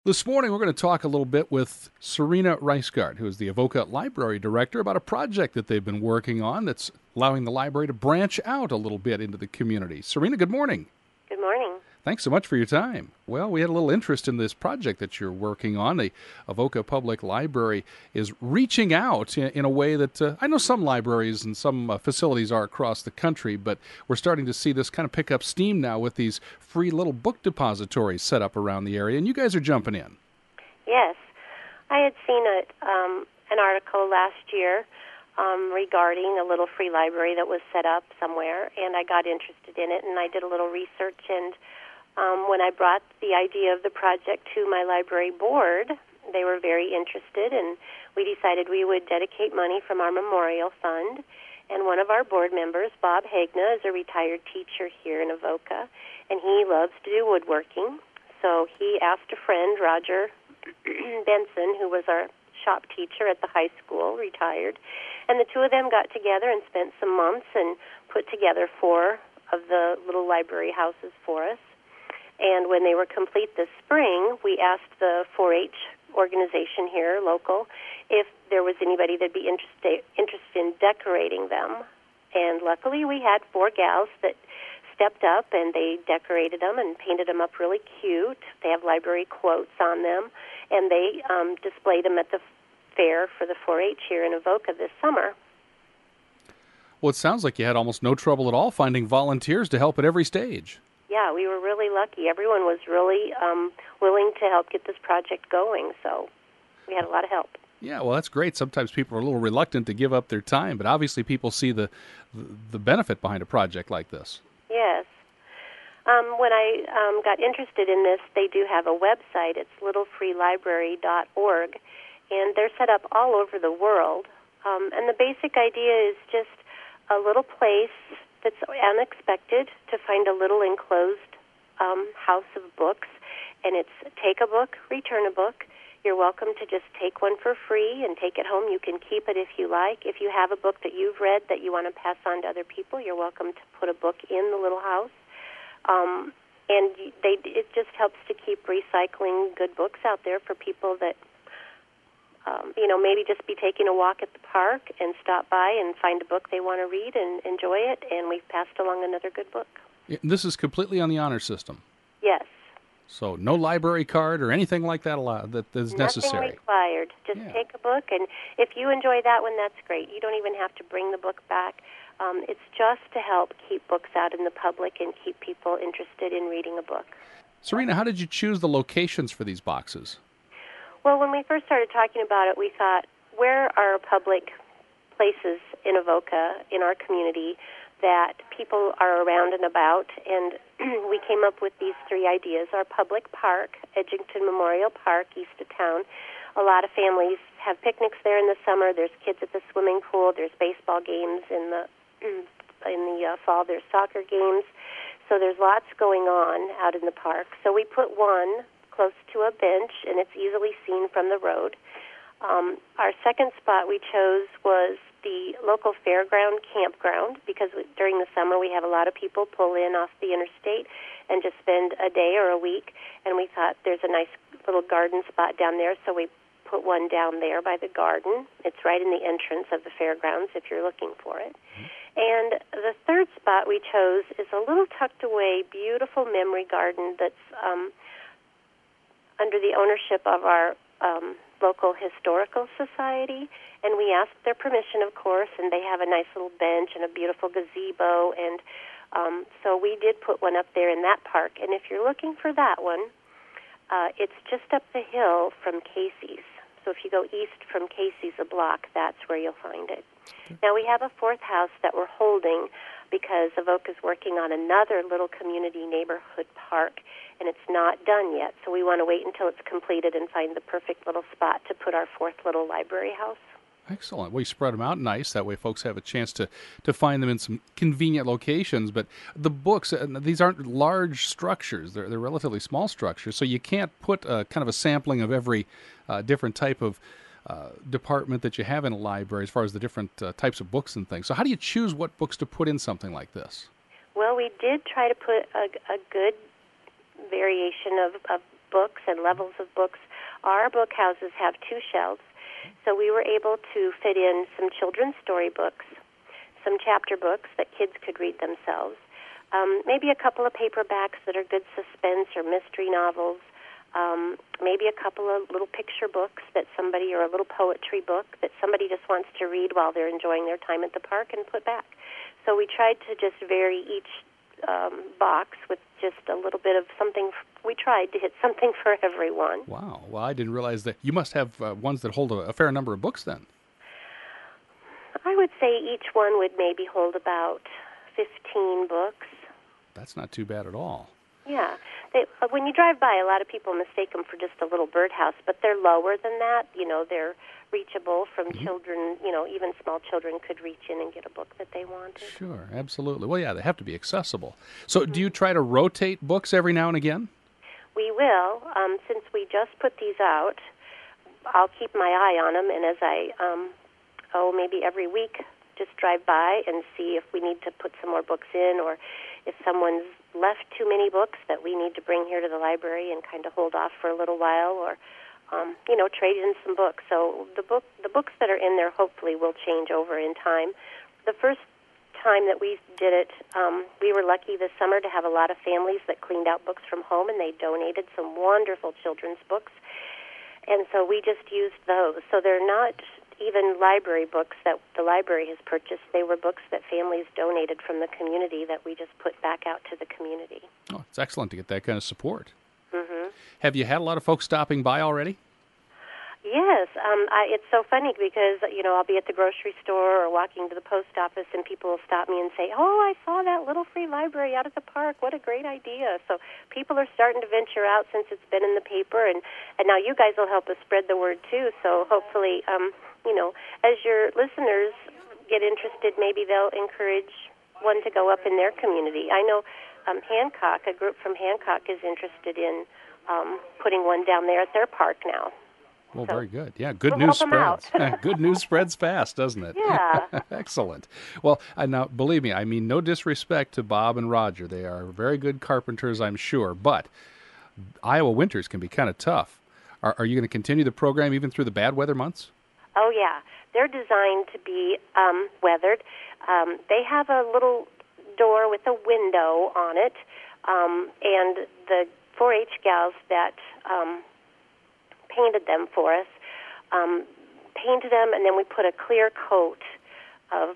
This morning, we're going to talk a little bit with Serena Reisgard, who is the Avoca Library Director, about a project that they've been working on that's allowing the library to branch out a little bit into the community. Serena, good morning. Good morning. Thanks so much for your time. Well, we had a little interest in this project that you're working on. The Avoca Public Library is reaching out in a way that I know some libraries and some facilities are across the country, but we're starting to see this kind of pick up steam now with these free little book depositories set up around the area, and you guys are jumping in. Yes. I had seen an article last year regarding a little free library that was set up somewhere, and I got interested in it, and I did a little research, and when I brought the idea of the project to my library board, they were very interested, and we decided we would dedicate money from our memorial fund. And one of our board members, Bob Hagna, is a retired teacher here in Avoca, and he loves to do woodworking. So he asked a friend, Roger Benson, who was our shop teacher at the high school, retired, and the two of them got together and spent some months and put together 4 of the little library houses for us. And when they were complete this spring, we asked the 4-H organization here, local, if there was anybody that'd be interested in decorating them. And luckily we had 4 gals that stepped up, and they decorated them and painted them up really cute. They have library quotes on them, and they displayed them at the fair for the 4-H here in Avoca this summer. Well, it sounds like you had almost no trouble at all finding volunteers to help at every stage. Yeah, we were really lucky. Everyone was really willing to help get this project going, so we had a lot of help. Yeah, well, that's great. Sometimes people are a little reluctant to give up their time, but obviously people see the benefit behind a project like this. Yes. When I got interested in this, they do have a website. It's littlefreelibrary.org, and they're set up all over the world. And the basic idea is just a little place that's unexpected to find a little enclosed house of books, and it's take a book, return a book. You're welcome to just take one for free and take it home. You can keep it if you like. If you have a book that you've read that you want to pass on to other people, you're welcome to put a book in the little house. And it just helps to keep recycling good books out there for people that maybe just be taking a walk at the park and stop by and find a book they want to read and enjoy it, and we've passed along another good book. This is completely on the honor system. Yes. So no library card or anything like that that is necessary. Nothing required. Just take a book, and if you enjoy that one, that's great. You don't even have to bring the book back. It's just to help keep books out in the public and keep people interested in reading a book. Serena, how did you choose the locations for these boxes? Well, when we first started talking about it, we thought, where are public places in Avoca, in our community, that people are around and about? And we came up with these 3 ideas. Our public park, Edgington Memorial Park, east of town. A lot of families have picnics there in the summer. There's kids at the swimming pool. There's baseball games in the fall. There's soccer games. So there's lots going on out in the park. So we put one close to a bench, and it's easily seen from the road. Our second spot we chose was the local fairground campground, because during the summer we have a lot of people pull in off the interstate and just spend a day or a week, and we thought there's a nice little garden spot down there, so we put one down there by the garden. It's right in the entrance of the fairgrounds if you're looking for it. And the third spot we chose is a little tucked away, beautiful memory garden that's under the ownership of our local historical society, and we asked their permission, of course, and they have a nice little bench and a beautiful gazebo, and so we did put one up there in that park. And if you're looking for that one, it's just up the hill from Casey's. So if you go east from Casey's a block, that's where you'll find it. Now, we have a 4th house that we're holding because Avoca's working on another little community neighborhood park, and it's not done yet. So we want to wait until it's completed and find the perfect little spot to put our 4th little library house. Excellent. We spread them out nice. That way folks have a chance to find them in some convenient locations. But the books, these aren't large structures. They're relatively small structures. So you can't put kind of a sampling of every different type of department that you have in a library as far as the different types of books and things. So how do you choose what books to put in something like this? Well, we did try to put a good variation of books and levels of books. Our book houses have 2 shelves, so we were able to fit in some children's storybooks, some chapter books that kids could read themselves, maybe a couple of paperbacks that are good suspense or mystery novels, maybe a couple of little picture books that somebody, or a little poetry book that somebody just wants to read while they're enjoying their time at the park and put back. So we tried to just vary each box with just a little bit of something. We tried to hit something for everyone. Wow. Well, I didn't realize that. You must have ones that hold a fair number of books then. I would say each one would maybe hold about 15 books. That's not too bad at all. Yeah. When you drive by, a lot of people mistake them for just a little birdhouse, but they're lower than that. You know, they're reachable from children. You know, even small children could reach in and get a book that they wanted. Sure, absolutely. Well, yeah, they have to be accessible. So do you try to rotate books every now and again? We will. Since we just put these out, I'll keep my eye on them, and as I, maybe every week, just drive by and see if we need to put some more books in, or if someone's left too many books that we need to bring here to the library and kind of hold off for a little while, or trade in some books. So the books that are in there hopefully will change over in time. The first time that we did it, we were lucky this summer to have a lot of families that cleaned out books from home, and they donated some wonderful children's books. And so we just used those. So they're not even library books that the library has purchased. They were books that families donated from the community that we just put back out to the community. Oh, it's excellent to get that kind of support. Mm-hmm. Have you had a lot of folks stopping by already? Yes. It's so funny because, I'll be at the grocery store or walking to the post office, and people will stop me and say, "Oh, I saw that little free library out at the park. What a great idea." So people are starting to venture out since it's been in the paper, and now you guys will help us spread the word, too. So hopefully, as your listeners get interested, maybe they'll encourage one to go up in their community. I know Hancock, a group from Hancock, is interested in putting one down there at their park now. Well, very good. Yeah, good news spreads. Good news spreads fast, doesn't it? Yeah. Excellent. Well, now, believe me, I mean no disrespect to Bob and Roger. They are very good carpenters, I'm sure, but Iowa winters can be kind of tough. Are you going to continue the program even through the bad weather months? Oh, yeah. They're designed to be weathered. They have a little door with a window on it, and the 4-H gals that painted them for us painted them, and then we put a clear coat of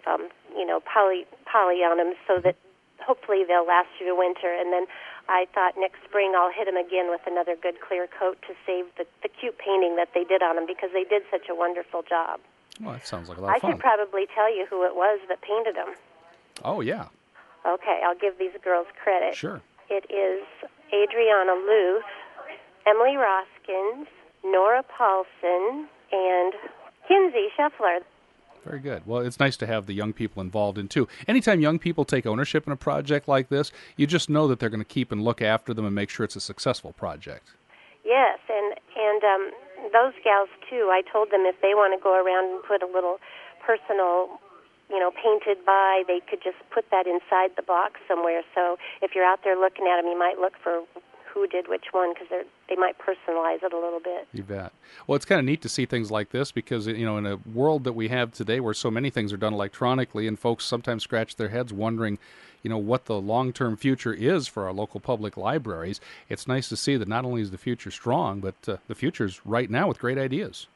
poly on them so that hopefully they'll last through the winter. And then I thought next spring I'll hit them again with another good clear coat to save the cute painting that they did on them, because they did such a wonderful job. Well, that sounds like a lot of fun. I could probably tell you who it was that painted them. Oh, yeah. Okay, I'll give these girls credit. Sure. It is Adriana Luth, Emily Roskins, Nora Paulson, and Kinsey Scheffler. Very good. Well, it's nice to have the young people involved in, too. Anytime young people take ownership in a project like this, you just know that they're going to keep and look after them and make sure it's a successful project. Yes, and those gals, too, I told them if they want to go around and put a little personal, painted by, they could just put that inside the box somewhere. So if you're out there looking at them, you might look for who did which one, because they might personalize it a little bit. You bet. Well, it's kind of neat to see things like this because, in a world that we have today where so many things are done electronically, and folks sometimes scratch their heads wondering, what the long-term future is for our local public libraries, it's nice to see that not only is the future strong, but the future's right now with great ideas.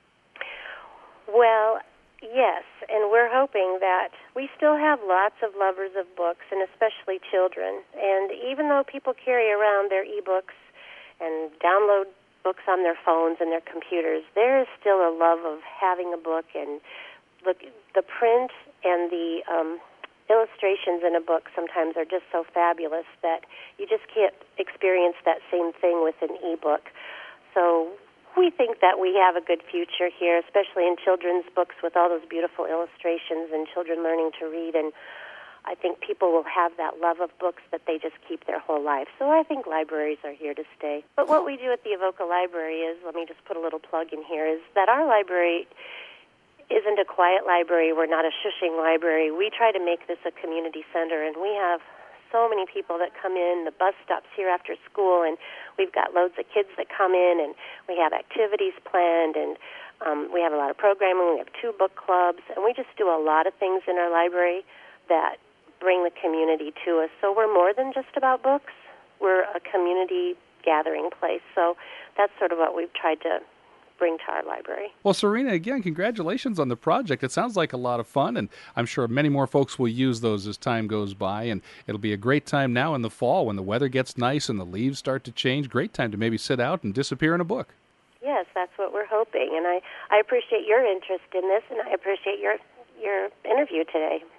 Well, yes, and we're hoping that we still have lots of lovers of books, and especially children. And even though people carry around their e-books and download books on their phones and their computers, there is still a love of having a book. And look, the print and the illustrations in a book sometimes are just so fabulous that you just can't experience that same thing with an e-book. So we think that we have a good future here, especially in children's books with all those beautiful illustrations and children learning to read. And I think people will have that love of books that they just keep their whole life. So I think libraries are here to stay. But what we do at the Avoca Library is, let me just put a little plug in here, is that our library isn't a quiet library. We're not a shushing library. We try to make this a community center, and we have so many people that come in. The bus stops here after school, and we've got loads of kids that come in, and we have activities planned, and we have a lot of programming. We have 2 book clubs, and we just do a lot of things in our library that bring the community to us. So we're more than just about books. We're a community gathering place. So that's sort of what we've tried to bring to our library. Well, Serena, again, congratulations on the project. It sounds like a lot of fun, and I'm sure many more folks will use those as time goes by, and it'll be a great time now in the fall when the weather gets nice and the leaves start to change. Great time to maybe sit out and disappear in a book. Yes, that's what we're hoping, and I appreciate your interest in this, and I appreciate your interview today.